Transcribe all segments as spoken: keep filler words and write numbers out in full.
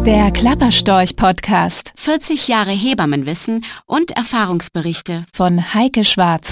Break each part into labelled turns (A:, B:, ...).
A: Der Klapperstorch-Podcast
B: vierzig Jahre Hebammenwissen und Erfahrungsberichte
A: von Heike Schwarz.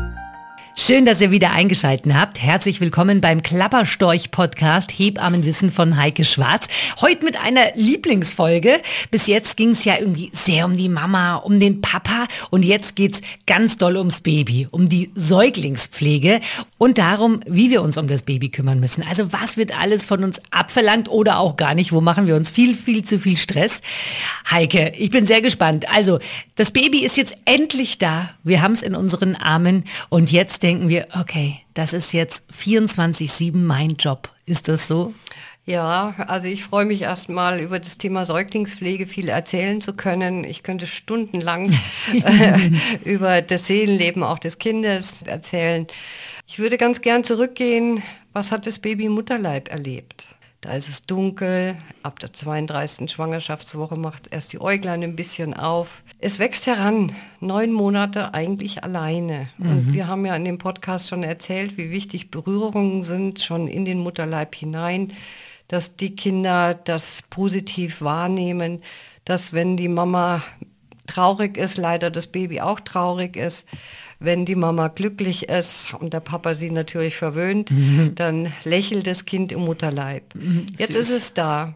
C: Schön, dass ihr wieder eingeschaltet habt. Herzlich willkommen beim Klapperstorch-Podcast Hebammenwissen von Heike Schwarz. Heute mit einer Lieblingsfolge. Bis jetzt ging es ja irgendwie sehr um die Mama, um den Papa und jetzt geht's ganz doll ums Baby, um die Säuglingspflege und darum, wie wir uns um das Baby kümmern müssen. Also was wird alles von uns abverlangt oder auch gar nicht? Wo machen wir uns viel, viel zu viel Stress? Heike, ich bin sehr gespannt. Also das Baby ist jetzt endlich da. Wir haben es in unseren Armen und jetzt denken wir, okay, das ist jetzt vierundzwanzig sieben mein Job. Ist das so?
D: Ja, also ich freue mich erstmal über das Thema Säuglingspflege viel erzählen zu können. Ich könnte stundenlang äh, über das Seelenleben auch des Kindes erzählen. Ich würde ganz gern zurückgehen, was hat das Baby im Mutterleib erlebt? Da ist es dunkel, ab der zweiunddreißigsten Schwangerschaftswoche macht erst die Äuglein ein bisschen auf. Es wächst heran, neun Monate eigentlich alleine. Mhm. Und wir haben ja in dem Podcast schon erzählt, wie wichtig Berührungen sind, schon in den Mutterleib hinein, dass die Kinder das positiv wahrnehmen, dass wenn die Mama traurig ist, leider das Baby auch traurig ist. Wenn die Mama glücklich ist und der Papa sie natürlich verwöhnt, mhm. dann lächelt das Kind im Mutterleib. Mhm, Jetzt ist es da.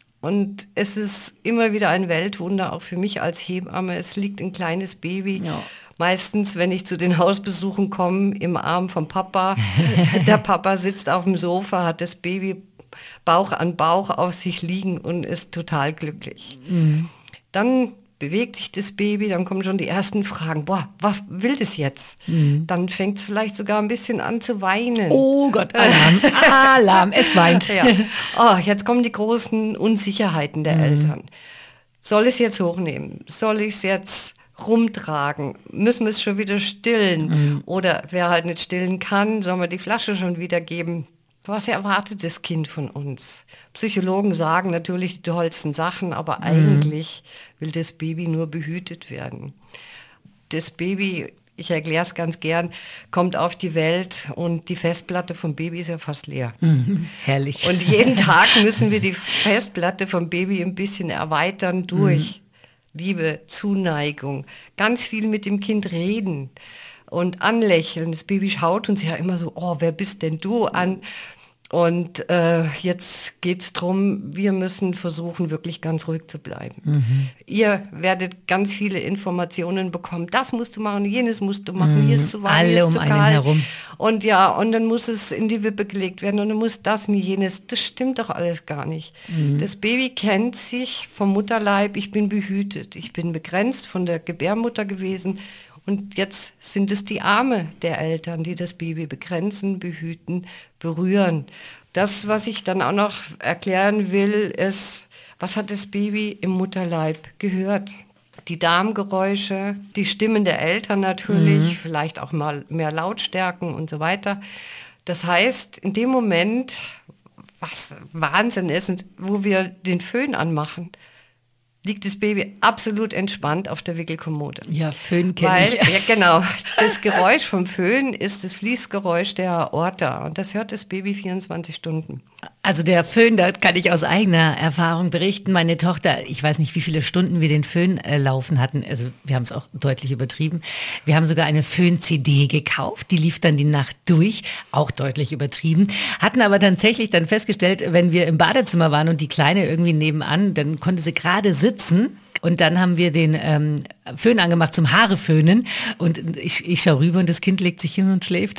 D: Und es ist immer wieder ein Weltwunder, auch für mich als Hebamme. Es liegt ein kleines Baby. Ja. Meistens, wenn ich zu den Hausbesuchen komme, im Arm vom Papa. Der Papa sitzt auf dem Sofa, hat das Baby Bauch an Bauch auf sich liegen und ist total glücklich. Mhm. Dann bewegt sich das Baby, dann kommen schon die ersten Fragen. Boah, was will das jetzt? Mhm. Dann fängt es vielleicht sogar ein bisschen an zu weinen.
C: Oh Gott, Alarm, Alarm, es weint.
D: Ja. Oh, jetzt kommen die großen Unsicherheiten der mhm. Eltern. Soll ich es jetzt hochnehmen? Soll ich es jetzt rumtragen? Müssen wir es schon wieder stillen? Mhm. Oder wer halt nicht stillen kann, soll man die Flasche schon wieder geben? Was erwartet das Kind von uns? Psychologen sagen natürlich die tollsten Sachen, aber mhm. eigentlich will das Baby nur behütet werden. Das Baby, ich erkläre es ganz gern, kommt auf die Welt und die Festplatte vom Baby ist ja fast leer.
C: Mhm. Herrlich.
D: Und jeden Tag müssen wir die Festplatte vom Baby ein bisschen erweitern durch mhm. Liebe, Zuneigung, ganz viel mit dem Kind reden. Und anlächeln. Das Baby schaut uns ja immer so, oh, wer bist denn du an? Und äh, jetzt geht es darum, wir müssen versuchen, wirklich ganz ruhig zu bleiben. Mhm. Ihr werdet ganz viele Informationen bekommen. Das musst du machen, jenes musst du machen, mhm. hier ist zu warm,
C: Alle
D: hier ist
C: um
D: zu
C: einen
D: kalt.
C: herum.
D: Und ja, und dann muss es in die Wippe gelegt werden und dann muss das und jenes. Das stimmt doch alles gar nicht. Mhm. Das Baby kennt sich vom Mutterleib, ich bin behütet, ich bin begrenzt von der Gebärmutter gewesen. Und jetzt sind es die Arme der Eltern, die das Baby begrenzen, behüten, berühren. Das, was ich dann auch noch erklären will, ist, was hat das Baby im Mutterleib gehört? Die Darmgeräusche, die Stimmen der Eltern natürlich, mhm. vielleicht auch mal mehr Lautstärken und so weiter. Das heißt, in dem Moment, was Wahnsinn ist, wo wir den Föhn anmachen, liegt das Baby absolut entspannt auf der Wickelkommode.
C: Ja, Föhn kenne ich.
D: Ja, genau. Das Geräusch vom Föhn ist das Fließgeräusch der Aorta und das hört das Baby vierundzwanzig Stunden.
C: Also der Föhn, da kann ich aus eigener Erfahrung berichten. Meine Tochter, ich weiß nicht, wie viele Stunden wir den Föhn äh, laufen hatten. Also wir haben es auch deutlich übertrieben. Wir haben sogar eine Föhn-C D gekauft. Die lief dann die Nacht durch, auch deutlich übertrieben. Hatten aber tatsächlich dann festgestellt, wenn wir im Badezimmer waren und die Kleine irgendwie nebenan, dann konnte sie gerade sitzen. Und dann haben wir den ähm, Föhn angemacht zum Haare föhnen und ich, ich schaue rüber und das Kind legt sich hin und schläft.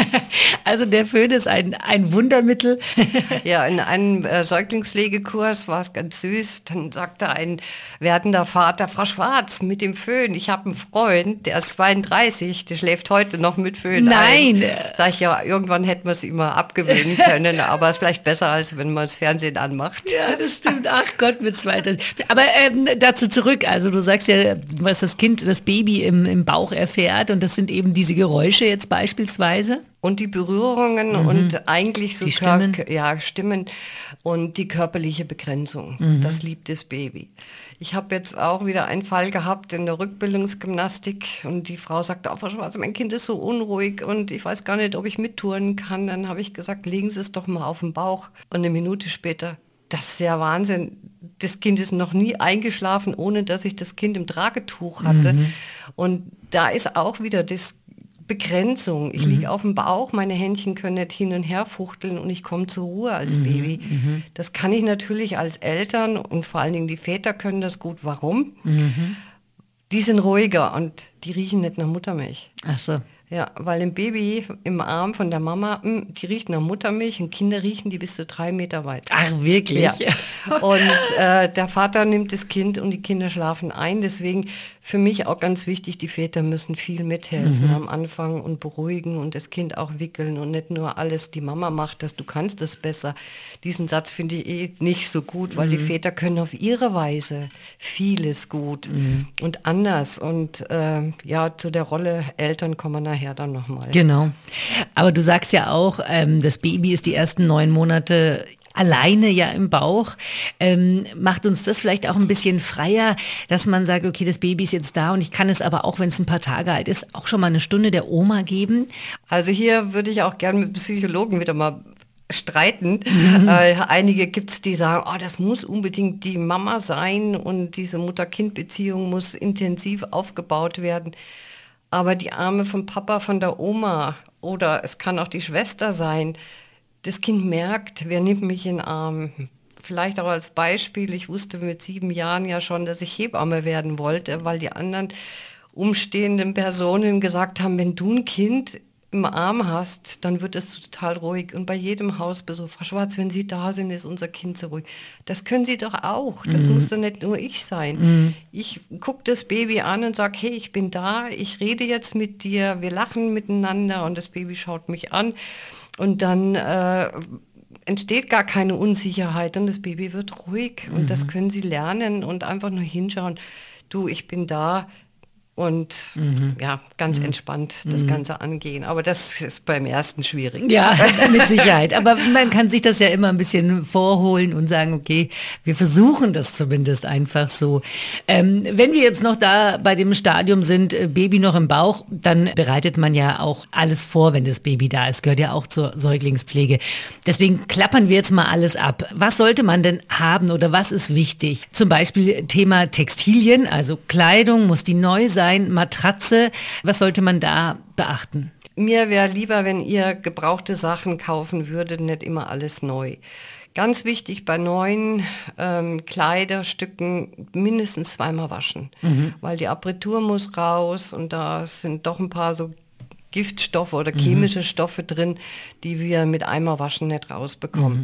C: Also der Föhn ist ein, ein Wundermittel.
D: Ja, in einem äh, Säuglingspflegekurs war es ganz süß. Dann sagte ein werdender Vater, Frau Schwarz, mit dem Föhn, ich habe einen Freund, der ist zweiunddreißig, der schläft heute noch mit Föhn
C: Nein.
D: ein. Sag ich, ja, irgendwann hätten wir es ihm mal abgewöhnen können, aber es ist vielleicht besser, als wenn man das Fernsehen anmacht.
C: Ja, das stimmt. Ach Gott, mit zweiunddreißig. Aber ähm, dazu zurück, also du sagst ja, was das Kind, das Baby im, im Bauch erfährt und das sind eben diese Geräusche jetzt beispielsweise.
D: Und die Berührungen mhm. und eigentlich so
C: die Stimmen.
D: Kör- ja, Stimmen und die körperliche Begrenzung. Mhm. Das liebt das Baby. Ich habe jetzt auch wieder einen Fall gehabt in der Rückbildungsgymnastik und die Frau sagte, oh, Frau Schwarz, mein Kind ist so unruhig und ich weiß gar nicht, ob ich mittouren kann. Dann habe ich gesagt, legen Sie es doch mal auf den Bauch. Und eine Minute später, das ist ja Wahnsinn. das Kind ist noch nie eingeschlafen, ohne dass ich das Kind im Tragetuch hatte. Mhm. Und da ist auch wieder das Begrenzung. Ich mhm. liege auf dem Bauch, meine Händchen können nicht hin und her fuchteln und ich komme zur Ruhe als mhm. Baby. Mhm. Das kann ich natürlich als Eltern und vor allen Dingen die Väter können das gut. Warum? Mhm. Die sind ruhiger und die riechen nicht nach Muttermilch.
C: Ach so.
D: Ja, weil ein Baby im Arm von der Mama, die riecht nach Muttermilch und Kinder riechen die bis zu drei Meter weit.
C: Ach, wirklich?
D: Ja. Und äh, der Vater nimmt das Kind und die Kinder schlafen ein. Deswegen für mich auch ganz wichtig, die Väter müssen viel mithelfen mhm. am Anfang und beruhigen und das Kind auch wickeln und nicht nur alles die Mama macht, dass du kannst es besser. Diesen Satz finde ich eh nicht so gut, weil mhm. die Väter können auf ihre Weise vieles gut mhm. und anders. Und äh, ja, zu der Rolle Eltern kommen wir nachher dann nochmal.
C: Genau. Aber du sagst ja auch, ähm, das Baby ist die ersten neun Monate alleine ja im Bauch. Ähm, macht uns das vielleicht auch ein bisschen freier, dass man sagt, okay, das Baby ist jetzt da und ich kann es aber auch, wenn es ein paar Tage alt ist, auch schon mal eine Stunde der Oma geben?
D: Also hier würde ich auch gerne mit Psychologen wieder mal streiten. Mhm. Äh, einige gibt es, die sagen, oh, das muss unbedingt die Mama sein und diese Mutter-Kind-Beziehung muss intensiv aufgebaut werden. Aber die Arme vom Papa, von der Oma oder es kann auch die Schwester sein, das Kind merkt, wer nimmt mich in den Arm. Vielleicht auch als Beispiel, ich wusste mit sieben Jahren ja schon, dass ich Hebamme werden wollte, weil die anderen umstehenden Personen gesagt haben, wenn du ein Kind im Arm hast, dann wird es total ruhig. Und bei jedem Hausbesuch, Frau Schwarz, wenn Sie da sind, ist unser Kind so ruhig. Das können Sie doch auch. Das mhm. muss doch nicht nur ich sein. Mhm. Ich gucke das Baby an und sage, hey, ich bin da, ich rede jetzt mit dir, wir lachen miteinander und das Baby schaut mich an. Und dann äh, entsteht gar keine Unsicherheit und das Baby wird ruhig. Mhm. Und das können Sie lernen und einfach nur hinschauen. Du, ich bin da. Und mhm. ja, ganz mhm. entspannt das mhm. Ganze angehen. Aber das ist beim ersten schwierig.
C: Ja, mit Sicherheit. Aber man kann sich das ja immer ein bisschen vorholen und sagen, okay, wir versuchen das zumindest einfach so. Ähm, wenn wir jetzt noch da bei dem Stadium sind, Baby noch im Bauch, dann bereitet man ja auch alles vor, wenn das Baby da ist. Gehört ja auch zur Säuglingspflege. Deswegen klappern wir jetzt mal alles ab. Was sollte man denn haben oder was ist wichtig? Zum Beispiel Thema Textilien, also Kleidung, muss die neu sein? Matratze, was sollte man da beachten?
D: Mir wäre lieber, wenn ihr gebrauchte Sachen kaufen würdet, nicht immer alles neu. Ganz wichtig bei neuen ähm, Kleiderstücken mindestens zweimal waschen, mhm. weil die Apertur muss raus und da sind doch ein paar so Giftstoffe oder chemische mhm. Stoffe drin, die wir mit einmal waschen nicht rausbekommen. Mhm.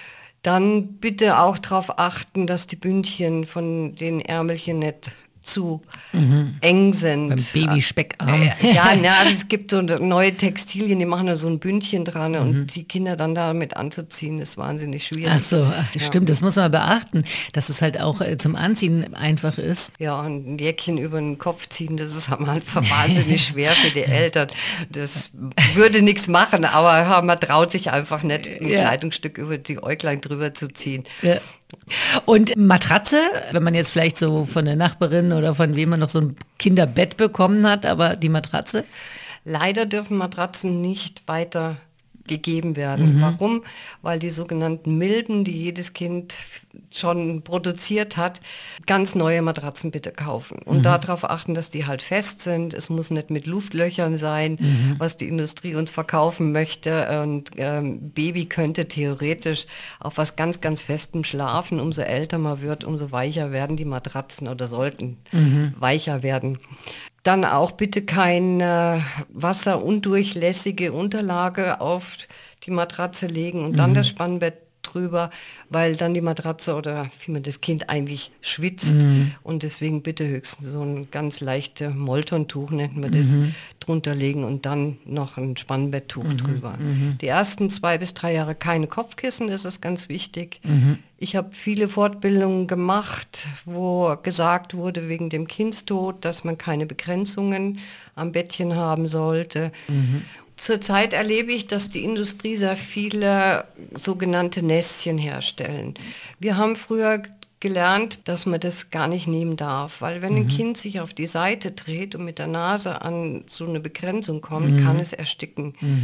D: Dann bitte auch darauf achten, dass die Bündchen von den Ärmelchen nicht zu mhm. eng sind.
C: Beim Babyspeckarm.
D: Äh, ja, na, also es gibt so neue Textilien, die machen da so ein Bündchen dran mhm. und die Kinder dann damit anzuziehen, ist wahnsinnig schwierig.
C: Ach so, ach, ja. Stimmt, das muss man beachten, dass es halt auch äh, zum Anziehen einfach ist.
D: Ja, und ein Jäckchen über den Kopf ziehen, das ist halt wahnsinnig schwer für die Eltern. Das würde nichts machen, aber man traut sich einfach nicht, ein ja. Kleidungsstück über die Äuglein drüber zu ziehen.
C: Ja. Und Matratze, wenn man jetzt vielleicht so von der Nachbarin oder von wem man noch so ein Kinderbett bekommen hat, aber die Matratze?
D: Leider dürfen Matratzen nicht weiter gegeben werden. Mhm. Warum? Weil die sogenannten Milben, die jedes Kind schon produziert hat, ganz neue Matratzen bitte kaufen. Und mhm. darauf achten, dass die halt fest sind. Es muss nicht mit Luftlöchern sein, mhm. was die Industrie uns verkaufen möchte. Und ähm, Baby könnte theoretisch auf was ganz, ganz Festem schlafen. Umso älter man wird, umso weicher werden die Matratzen oder sollten mhm. weicher werden. Dann auch bitte keine wasserundurchlässige Unterlage auf die Matratze legen und mhm. dann das Spannbett drüber, weil dann die Matratze oder vielmehr das Kind eigentlich schwitzt mhm. und deswegen bitte höchstens so ein ganz leichtes Moltontuch, nennt man das, mhm. drunter legen und dann noch ein Spannbetttuch mhm. drüber. Mhm. Die ersten zwei bis drei Jahre keine Kopfkissen, das ist ganz wichtig. Mhm. Ich habe viele Fortbildungen gemacht, wo gesagt wurde, wegen dem Kindstod, dass man keine Begrenzungen am Bettchen haben sollte. Mhm. Zurzeit erlebe ich, dass die Industrie sehr viele sogenannte Näschen herstellen. Wir haben früher gelernt, dass man das gar nicht nehmen darf, weil wenn mhm. ein Kind sich auf die Seite dreht und mit der Nase an so eine Begrenzung kommt, mhm. kann es ersticken. Mhm.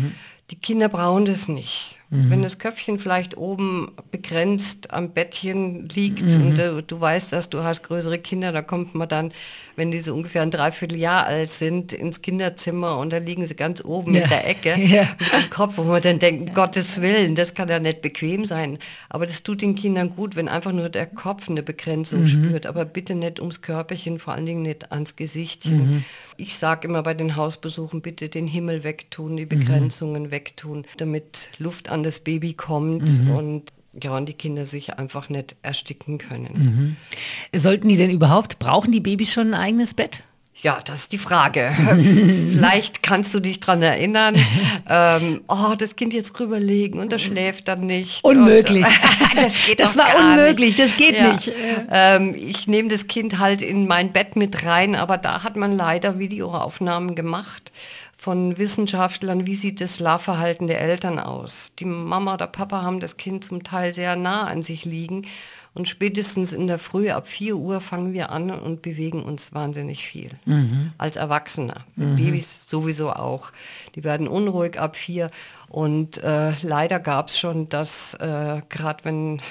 D: Die Kinder brauchen das nicht. Mhm. Wenn das Köpfchen vielleicht oben begrenzt am Bettchen liegt mhm. und äh, du weißt, dass du hast größere Kinder, da kommt man dann, wenn die so ungefähr ein Dreivierteljahr alt sind, ins Kinderzimmer und da liegen sie ganz oben ja. in der Ecke ja. mit dem Kopf, wo man dann denkt, um Gottes Willen, das kann ja nicht bequem sein. Aber das tut den Kindern gut, wenn einfach nur der Kopf eine Begrenzung mhm. spürt, aber bitte nicht ums Körperchen, vor allen Dingen nicht ans Gesichtchen. Mhm. Ich sage immer bei den Hausbesuchen, bitte den Himmel wegtun, die Begrenzungen mhm. wegtun, damit Luft an das Baby kommt mhm. und ja, und die Kinder sich einfach nicht ersticken können.
C: Mhm. Sollten die denn überhaupt, brauchen die Babys schon ein eigenes Bett?
D: Ja, das ist die Frage. Vielleicht kannst du dich dran erinnern, ähm, oh, das Kind jetzt rüberlegen und das schläft dann nicht.
C: Unmöglich.
D: Und, das geht
C: das war unmöglich,
D: nicht.
C: das geht
D: ja.
C: nicht.
D: Ähm, ich nehme das Kind halt in mein Bett mit rein, aber da hat man leider Videoaufnahmen gemacht von Wissenschaftlern, wie sieht das Schlafverhalten der Eltern aus. Die Mama oder Papa haben das Kind zum Teil sehr nah an sich liegen und spätestens in der Früh ab vier Uhr fangen wir an und bewegen uns wahnsinnig viel. Mhm. Als Erwachsene, mhm. Babys sowieso auch. Die werden unruhig ab vier und äh, leider gab es schon, dass äh, gerade wenn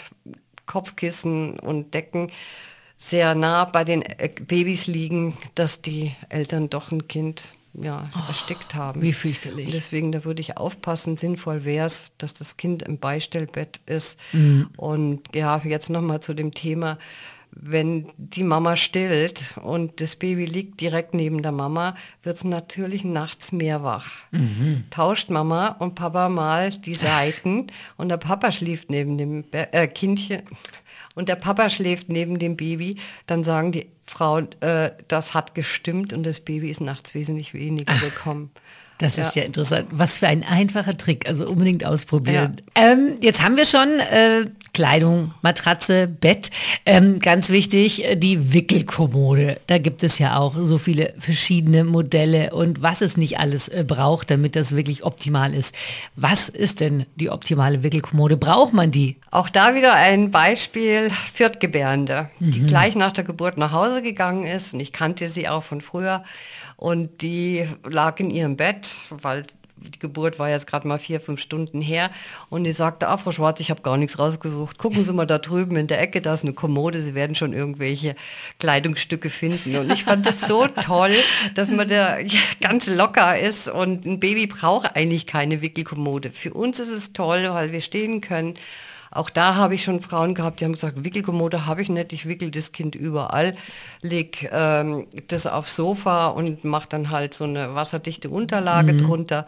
D: Kopfkissen und Decken sehr nah bei den äh, Babys liegen, dass die Eltern doch ein Kind ja, oh, erstickt haben.
C: Wie fürchterlich.
D: Und deswegen, da würde ich aufpassen, sinnvoll wäre es, dass das Kind im Beistellbett ist.
C: Mhm.
D: Und ja, jetzt nochmal zu dem Thema, wenn die Mama stillt und das Baby liegt direkt neben der Mama, wird es natürlich nachts mehr wach. Mhm. Tauscht Mama und Papa mal die Seiten und der Papa schläft neben dem Be- äh, Kindchen und der Papa schläft neben dem Baby, dann sagen die Frau, äh, das hat gestimmt und das Baby ist nachts wesentlich weniger gekommen.
C: Das ja. ist ja interessant. Was für ein einfacher Trick, also unbedingt ausprobieren.
D: Ja.
C: Ähm, jetzt haben wir schon äh, Kleidung, Matratze, Bett. Ähm, ganz wichtig, die Wickelkommode. Da gibt es ja auch so viele verschiedene Modelle und was es nicht alles äh, braucht, damit das wirklich optimal ist. Was ist denn die optimale Wickelkommode? Braucht man die?
D: Auch da wieder ein Beispiel, Viertgebärende, mhm. die gleich nach der Geburt nach Hause gegangen ist und ich kannte sie auch von früher. Und die lag in ihrem Bett, weil die Geburt war jetzt gerade mal vier, fünf Stunden her. Und die sagte, ah, Frau Schwarz, ich habe gar nichts rausgesucht. Gucken Sie mal da drüben in der Ecke, da ist eine Kommode. Sie werden schon irgendwelche Kleidungsstücke finden. Und ich fand das so toll, dass man da ganz locker ist. Und ein Baby braucht eigentlich keine Wickelkommode. Für uns ist es toll, weil wir stehen können. Auch da habe ich schon Frauen gehabt, die haben gesagt, Wickelkommode habe ich nicht, ich wickel das Kind überall, leg ähm, das aufs Sofa und mache dann halt so eine wasserdichte Unterlage mhm. drunter.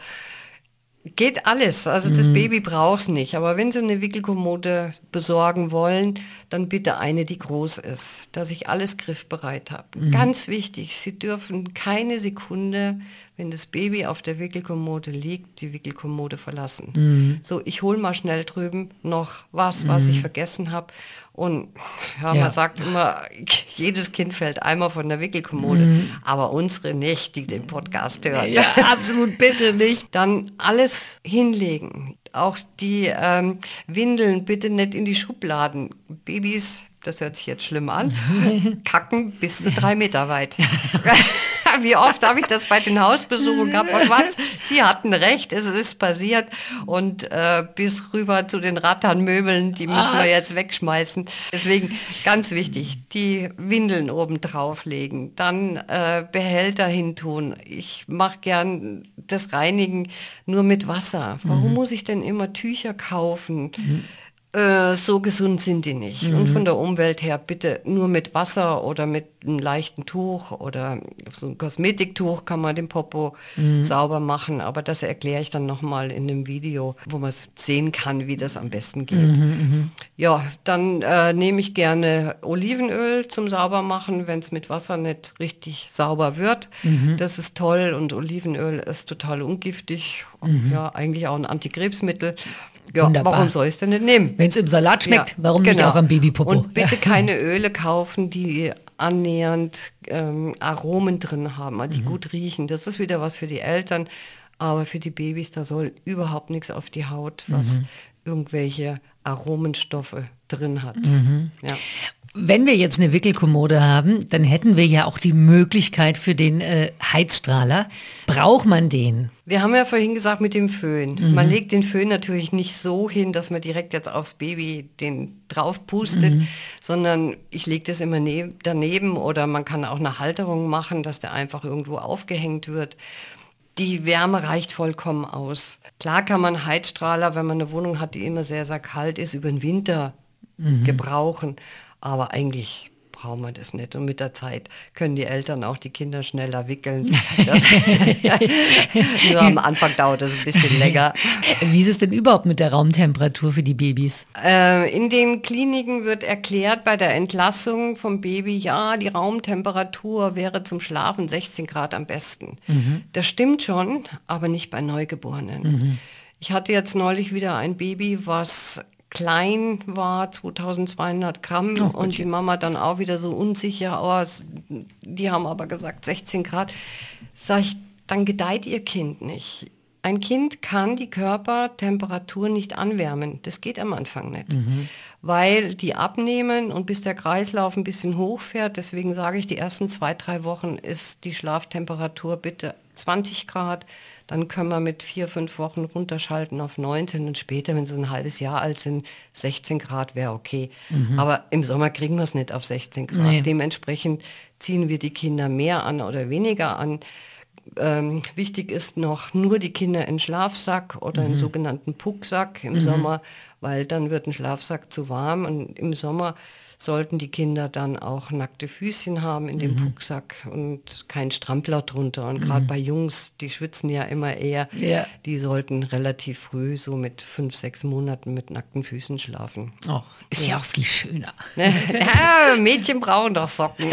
D: Geht alles, also mhm. das Baby braucht es nicht, aber wenn Sie eine Wickelkommode besorgen wollen, dann bitte eine, die groß ist, dass ich alles griffbereit habe. Mhm. Ganz wichtig, Sie dürfen keine Sekunde, wenn das Baby auf der Wickelkommode liegt, die Wickelkommode verlassen. Mhm. So, ich hole mal schnell drüben noch was, was mhm. ich vergessen habe. Und ja,
C: ja.
D: man sagt immer, jedes Kind fällt einmal von der Wickelkommode, mhm. aber unsere nicht, die den Podcast hören.
C: Ja, absolut, bitte nicht.
D: Dann alles hinlegen. Auch die ähm, Windeln bitte nicht in die Schubladen. Babys, das hört sich jetzt schlimm an, kacken bis zu drei Meter weit. Wie oft habe ich das bei den Hausbesuchen gehabt? Frau Schwarz, Sie hatten recht, es ist passiert. Und äh, bis rüber zu den Ratternmöbeln, die müssen wir jetzt wegschmeißen. Deswegen ganz wichtig, die Windeln oben drauflegen, dann äh, Behälter hintun. Ich mache gern das Reinigen nur mit Wasser. Warum mhm. muss ich denn immer Tücher kaufen? Mhm. Äh, so gesund sind die nicht. Mhm. Und von der Umwelt her bitte nur mit Wasser oder mit einem leichten Tuch oder so ein Kosmetiktuch kann man den Popo mhm. sauber machen. Aber das erkläre ich dann nochmal in dem Video, wo man sehen kann, wie das am besten geht. Mhm, ja, dann äh, nehme ich gerne Olivenöl zum Saubermachen, wenn es mit Wasser nicht richtig sauber wird. Mhm. Das ist toll und Olivenöl ist total ungiftig. Mhm. Ja, eigentlich auch ein Antikrebsmittel. Ja,
C: wunderbar.
D: Warum soll ich es denn nicht nehmen?
C: Wenn es im Salat schmeckt, ja, warum
D: genau.
C: nicht auch am Babypopo?
D: Und bitte keine Öle kaufen, die annähernd ähm, Aromen drin haben, die mhm. gut riechen. Das ist wieder was für die Eltern, aber für die Babys, da soll überhaupt nichts auf die Haut, was mhm. irgendwelche Aromenstoffe drin hat.
C: Mhm.
D: Ja.
C: Wenn wir jetzt eine Wickelkommode haben, dann hätten wir ja auch die Möglichkeit für den äh, Heizstrahler. Braucht man den?
D: Wir haben ja vorhin gesagt mit dem Föhn. Mhm. Man legt den Föhn natürlich nicht so hin, dass man direkt jetzt aufs Baby den drauf pustet, mhm. sondern ich lege das immer ne- daneben oder man kann auch eine Halterung machen, dass der einfach irgendwo aufgehängt wird. Die Wärme reicht vollkommen aus. Klar kann man Heizstrahler, wenn man eine Wohnung hat, die immer sehr, sehr kalt ist, über den Winter mhm. gebrauchen. Aber eigentlich brauchen wir das nicht. Und mit der Zeit können die Eltern auch die Kinder schneller wickeln. Das, nur am Anfang dauert das ein bisschen länger.
C: Wie ist es denn überhaupt mit der Raumtemperatur für die Babys?
D: Äh, in den Kliniken wird erklärt bei der Entlassung vom Baby, ja, die Raumtemperatur wäre zum Schlafen sechzehn Grad am besten. Mhm. Das stimmt schon, aber nicht bei Neugeborenen. Mhm. Ich hatte jetzt neulich wieder ein Baby, was klein war, zweitausendzweihundert Gramm oh, und die Mama dann auch wieder so unsicher, oh, die haben aber gesagt sechzehn Grad. Sag ich, dann gedeiht ihr Kind nicht. Ein Kind kann die Körpertemperatur nicht anwärmen. Das geht am Anfang nicht, mhm. weil die abnehmen und bis der Kreislauf ein bisschen hochfährt. Deswegen sage ich, die ersten zwei, drei Wochen ist die Schlaftemperatur bitte zwanzig Grad. Dann können wir mit vier, fünf Wochen runterschalten auf neunzehn und später, wenn sie ein halbes Jahr alt sind, sechzehn Grad wäre okay. Mhm. Aber im Sommer kriegen wir es nicht auf sechzehn Grad. Nee. Dementsprechend ziehen wir die Kinder mehr an oder weniger an. Ähm, wichtig ist noch nur die Kinder in Schlafsack oder mhm. in sogenannten Pucksack im mhm. Sommer, weil dann wird ein Schlafsack zu warm und im Sommer sollten die Kinder dann auch nackte Füßchen haben in dem mhm. Pucksack und kein Strampler drunter. Und gerade mhm. bei Jungs, die schwitzen ja immer eher, ja. die sollten relativ früh, so mit fünf, sechs Monaten mit nackten Füßen schlafen.
C: Oh, ist ja, ja auch viel schöner.
D: Ja, Mädchen brauchen doch Socken.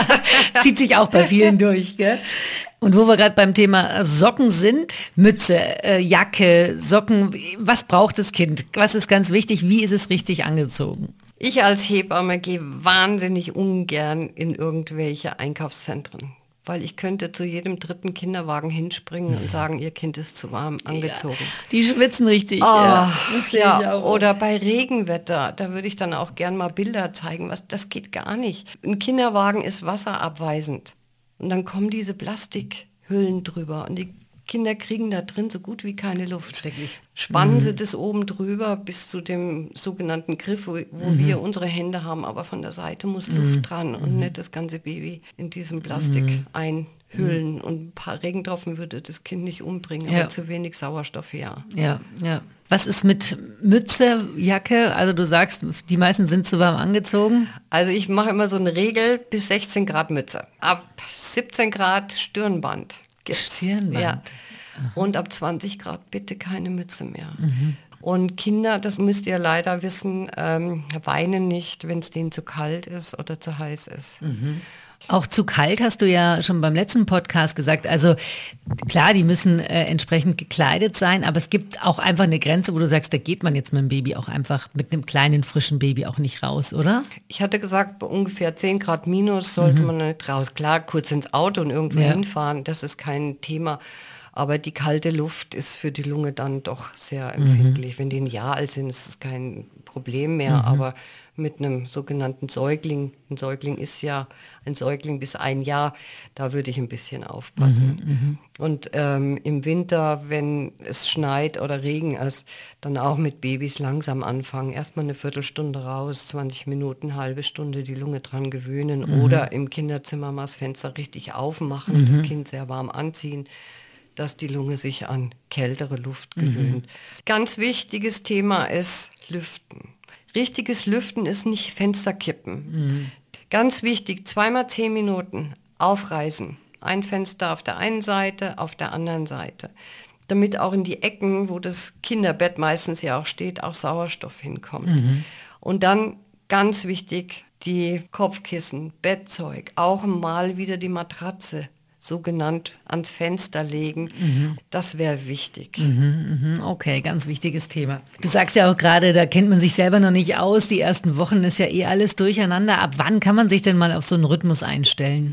C: Zieht sich auch bei vielen durch, gell? Und wo wir gerade beim Thema Socken sind, Mütze, äh, Jacke, Socken, was braucht das Kind? Was ist ganz wichtig? Wie ist es richtig angezogen?
D: Ich als Hebamme gehe wahnsinnig ungern in irgendwelche Einkaufszentren, weil ich könnte zu jedem dritten Kinderwagen hinspringen und sagen, ihr Kind ist zu warm angezogen. Ja,
C: die schwitzen richtig.
D: Oh, ja, ja, oder bei Regenwetter, da würde ich dann auch gern mal Bilder zeigen, was, das geht gar nicht. Ein Kinderwagen ist wasserabweisend und dann kommen diese Plastikhüllen drüber und die Kinder kriegen da drin so gut wie keine Luft.
C: Schrecklich.
D: Spannen
C: mhm.
D: sie das oben drüber bis zu dem sogenannten Griff, wo, wo mhm. wir unsere Hände haben, aber von der Seite muss mhm. Luft dran und mhm. nicht das ganze Baby in diesem Plastik mhm. einhüllen. Mhm. Und ein paar Regentropfen würde das Kind nicht umbringen,
C: ja.
D: aber zu wenig Sauerstoff, ja.
C: Ja, ja. Was ist mit Mütze, Jacke? Also du sagst, die meisten sind zu warm angezogen.
D: Also ich mache immer so eine Regel, bis sechzehn Grad Mütze. Ab siebzehn Grad Stirnband.
C: Stirnband.
D: Ja. Und ab zwanzig Grad bitte keine Mütze mehr. Mhm. Und Kinder, das müsst ihr leider wissen, ähm, weinen nicht, wenn es denen zu kalt ist oder zu heiß ist.
C: Mhm. Auch zu kalt hast du ja schon beim letzten Podcast gesagt. Also klar, die müssen äh, entsprechend gekleidet sein, aber es gibt auch einfach eine Grenze, wo du sagst, da geht man jetzt mit dem Baby auch einfach mit einem kleinen, frischen Baby auch nicht raus, oder?
D: Ich hatte gesagt, bei ungefähr zehn Grad minus sollte mhm. man nicht raus. Klar, kurz ins Auto und irgendwo ja. hinfahren, das ist kein Thema. Aber die kalte Luft ist für die Lunge dann doch sehr empfindlich. Mhm. Wenn die ein Jahr alt sind, ist es kein Problem mehr. Mhm. Aber mit einem sogenannten Säugling, ein Säugling ist ja ein Säugling bis ein Jahr, da würde ich ein bisschen aufpassen. Mhm, und ähm, im Winter, wenn es schneit oder Regen ist, dann auch mit Babys langsam anfangen. Erstmal eine Viertelstunde raus, zwanzig Minuten, halbe Stunde die Lunge dran gewöhnen mhm. oder im Kinderzimmer mal das Fenster richtig aufmachen, mhm. das Kind sehr warm anziehen, dass die Lunge sich an kältere Luft gewöhnt. Mhm. Ganz wichtiges Thema ist Lüften. Richtiges Lüften ist nicht Fenster kippen. Mhm. Ganz wichtig, zweimal zehn Minuten aufreißen. Ein Fenster auf der einen Seite, auf der anderen Seite. Damit auch in die Ecken, wo das Kinderbett meistens ja auch steht, auch Sauerstoff hinkommt. Mhm. Und dann ganz wichtig, die Kopfkissen, Bettzeug, auch mal wieder die Matratze so genannt ans Fenster legen, mhm. das wäre wichtig.
C: Mhm, mh. Okay, ganz wichtiges Thema. Du sagst ja auch gerade, da kennt man sich selber noch nicht aus, die ersten Wochen ist ja eh alles durcheinander. Ab wann kann man sich denn mal auf so einen Rhythmus einstellen?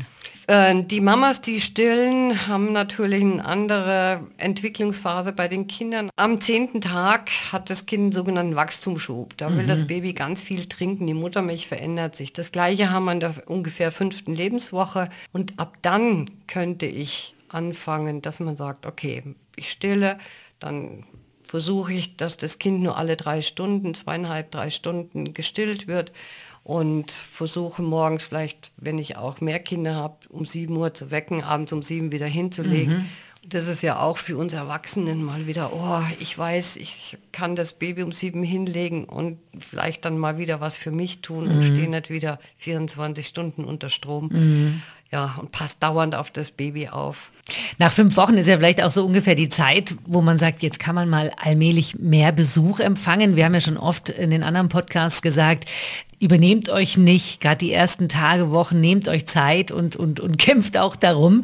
D: Äh, die Mamas, die stillen, haben natürlich eine andere Entwicklungsphase bei den Kindern. Am zehnten Tag hat das Kind einen sogenannten Wachstumsschub. Da will mhm. das Baby ganz viel trinken, die Muttermilch verändert sich. Das Gleiche haben wir in der ungefähr fünften Lebenswoche. Und ab dann könnte ich anfangen, dass man sagt, okay, ich stille, dann versuche ich, dass das Kind nur alle drei Stunden, zweieinhalb, drei Stunden gestillt wird. Und versuche morgens vielleicht, wenn ich auch mehr Kinder habe, um sieben Uhr zu wecken, abends um sieben wieder hinzulegen. Mhm. Das ist ja auch für uns Erwachsenen mal wieder, oh, ich weiß, ich kann das Baby um sieben hinlegen und vielleicht dann mal wieder was für mich tun mhm. und stehe nicht wieder vierundzwanzig Stunden unter Strom. Mhm. Ja, und passt dauernd auf das Baby auf.
C: Nach fünf Wochen ist ja vielleicht auch so ungefähr die Zeit, wo man sagt, jetzt kann man mal allmählich mehr Besuch empfangen. Wir haben ja schon oft in den anderen Podcasts gesagt, übernehmt euch nicht, gerade die ersten Tage, Wochen, nehmt euch Zeit und, und, und kämpft auch darum.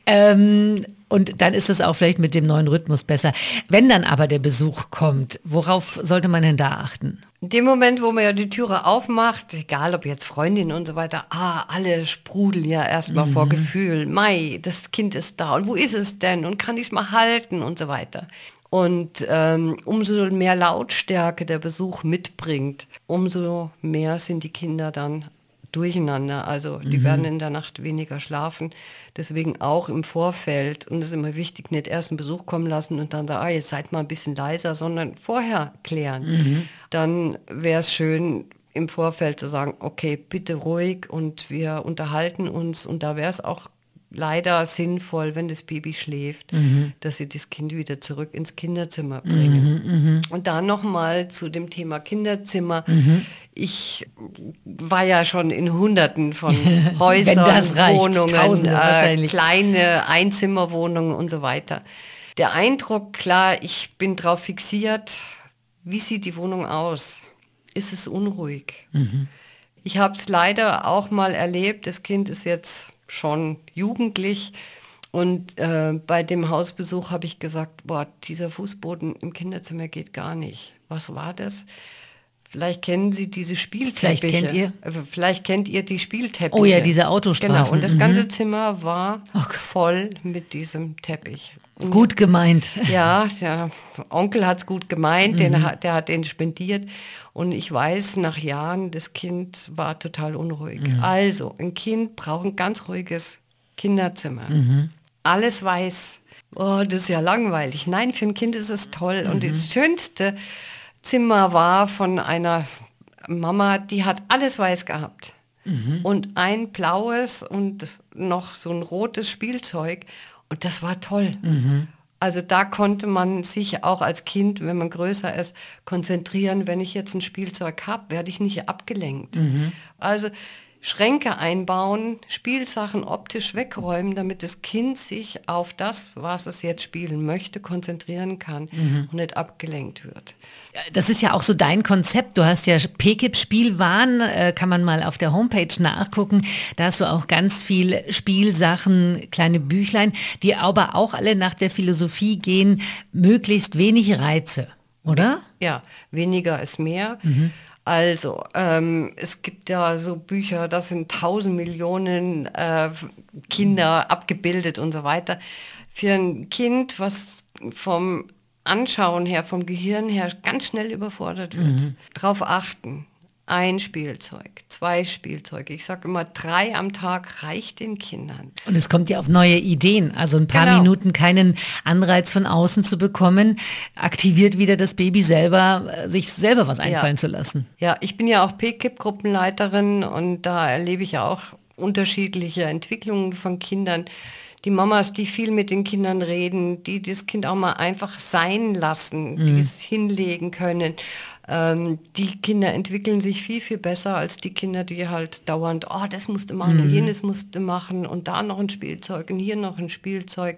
C: Ähm, und dann ist es auch vielleicht mit dem neuen Rhythmus besser. Wenn dann aber der Besuch kommt, worauf sollte man denn da achten?
D: In dem Moment, wo man ja die Türe aufmacht, egal ob jetzt Freundinnen und so weiter, ah, alle sprudeln ja erstmal mhm. vor Gefühl. Mei, das Kind ist da und wo ist es denn und kann ich es mal halten und so weiter. Und ähm, umso mehr Lautstärke der Besuch mitbringt, umso mehr sind die Kinder dann durcheinander. Also die mhm. werden in der Nacht weniger schlafen. Deswegen auch im Vorfeld, und es ist immer wichtig, nicht erst einen Besuch kommen lassen und dann sagen, ah, jetzt seid mal ein bisschen leiser, sondern vorher klären. Mhm. Dann wäre es schön, im Vorfeld zu sagen, okay, bitte ruhig und wir unterhalten uns. Und da wäre es auch leider sinnvoll, wenn das Baby schläft, mhm. dass sie das Kind wieder zurück ins Kinderzimmer bringen. Mhm, mh. Und dann nochmal zu dem Thema Kinderzimmer. Mhm. Ich war ja schon in Hunderten von Häusern,
C: reicht,
D: Wohnungen, äh, kleine Einzimmerwohnungen und so weiter. Der Eindruck, klar, ich bin drauf fixiert, wie sieht die Wohnung aus? Ist es unruhig? Mhm. Ich habe es leider auch mal erlebt, das Kind ist jetzt schon jugendlich und äh, bei dem Hausbesuch habe ich gesagt, boah, dieser Fußboden im Kinderzimmer geht gar nicht. Was war das? Vielleicht kennen Sie diese Spielteppiche.
C: Vielleicht kennt ihr?
D: Vielleicht kennt ihr die Spielteppiche.
C: Oh ja, diese Autostraßen.
D: Genau, und das
C: mhm.
D: ganze Zimmer war oh. voll mit diesem Teppich. Und
C: gut gemeint.
D: Ja, der Onkel hat es gut gemeint, mhm. den, der hat den spendiert. Und ich weiß, nach Jahren, das Kind war total unruhig. Mhm. Also, ein Kind braucht ein ganz ruhiges Kinderzimmer. Mhm. Alles weiß. Oh, das ist ja langweilig. Nein, für ein Kind ist es toll. Mhm. Und das schönste Zimmer war von einer Mama, die hat alles weiß gehabt. Mhm. Und ein blaues und noch so ein rotes Spielzeug. Und das war toll. Mhm. Also da konnte man sich auch als Kind, wenn man größer ist, konzentrieren. Wenn ich jetzt ein Spielzeug habe, werde ich nicht abgelenkt. Mhm. Also Schränke einbauen, Spielsachen optisch wegräumen, damit das Kind sich auf das, was es jetzt spielen möchte, konzentrieren kann mhm. und nicht abgelenkt wird.
C: Das ist ja auch so dein Konzept. Du hast ja P K I P-Spielwaren, äh, kann man mal auf der Homepage nachgucken. Da hast du auch ganz viel Spielsachen, kleine Büchlein, die aber auch alle nach der Philosophie gehen, möglichst wenig Reize, oder?
D: Ja, weniger ist mehr. Mhm. Also, ähm, es gibt ja so Bücher, da sind tausend Millionen äh, Kinder abgebildet und so weiter. Für ein Kind, was vom Anschauen her, vom Gehirn her ganz schnell überfordert wird, mhm. darauf achten. Ein Spielzeug, zwei Spielzeuge. Ich sage immer, drei am Tag reicht den Kindern.
C: Und es kommt ja auf neue Ideen. Also ein paar genau. Minuten keinen Anreiz von außen zu bekommen, aktiviert wieder das Baby selber, sich selber was einfallen ja. zu lassen.
D: Ja, ich bin ja auch P K I P-Gruppenleiterin und da erlebe ich ja auch unterschiedliche Entwicklungen von Kindern. Die Mamas, die viel mit den Kindern reden, die das Kind auch mal einfach sein lassen, mhm. die es hinlegen können. Ähm, die Kinder entwickeln sich viel, viel besser als die Kinder, die halt dauernd, oh, das musste machen mhm. und jenes musste machen und da noch ein Spielzeug und hier noch ein Spielzeug.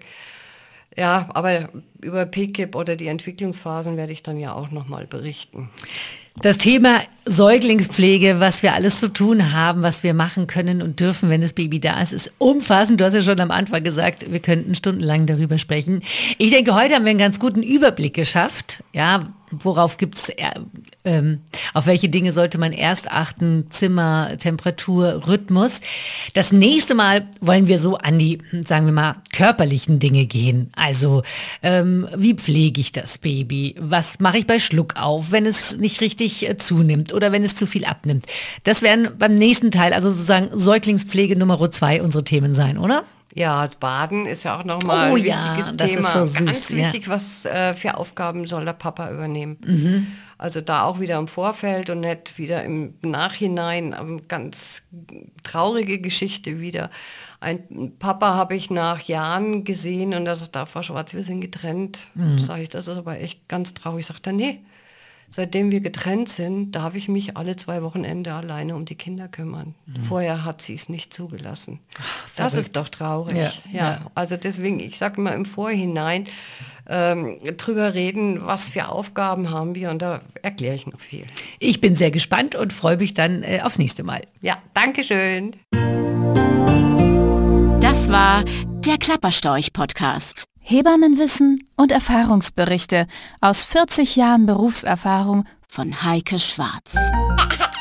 D: Ja, aber über P K I P oder die Entwicklungsphasen werde ich dann ja auch nochmal berichten.
C: Das Thema Säuglingspflege, was wir alles zu tun haben, was wir machen können und dürfen, wenn das Baby da ist, ist umfassend. Du hast ja schon am Anfang gesagt, wir könnten stundenlang darüber sprechen. Ich denke, heute haben wir einen ganz guten Überblick geschafft. Ja, worauf gibt's, äh, ähm, auf welche Dinge sollte man erst achten? Zimmer, Temperatur, Rhythmus. Das nächste Mal wollen wir so an die, sagen wir mal, körperlichen Dinge gehen. Also, ähm, wie pflege ich das Baby? Was mache ich bei Schluckauf, wenn es nicht richtig äh, zunimmt oder wenn es zu viel abnimmt? Das werden beim nächsten Teil, also sozusagen Säuglingspflege Nummer zwei, unsere Themen sein, oder?
D: Ja, Baden ist ja auch nochmal
C: oh,
D: ein
C: ja,
D: wichtiges
C: das
D: Thema.
C: Ist so süß,
D: Ganz
C: ja.
D: wichtig, was äh, für Aufgaben soll der Papa übernehmen.
C: Mhm.
D: Also da auch wieder im Vorfeld und nicht wieder im Nachhinein. Eine ganz traurige Geschichte wieder. Ein Papa habe ich nach Jahren gesehen und er sagt, da Frau Schwarz, wir sind getrennt. Mhm. Da sage ich, das ist aber echt ganz traurig. Sagt er, nee. Seitdem wir getrennt sind, darf ich mich alle zwei Wochenende alleine um die Kinder kümmern. Mhm. Vorher hat sie es nicht zugelassen. Ach, das ist doch traurig. Ja, ja. Ja. Also deswegen, ich sage immer im Vorhinein, ähm, drüber reden, was für Aufgaben haben wir, und da erkläre ich noch viel.
C: Ich bin sehr gespannt und freue mich dann äh, aufs nächste Mal.
D: Ja, Dankeschön.
B: Das war der Klapperstorch-Podcast.
A: Hebammenwissen und Erfahrungsberichte aus vierzig Jahren Berufserfahrung
B: von Heike Schwarz.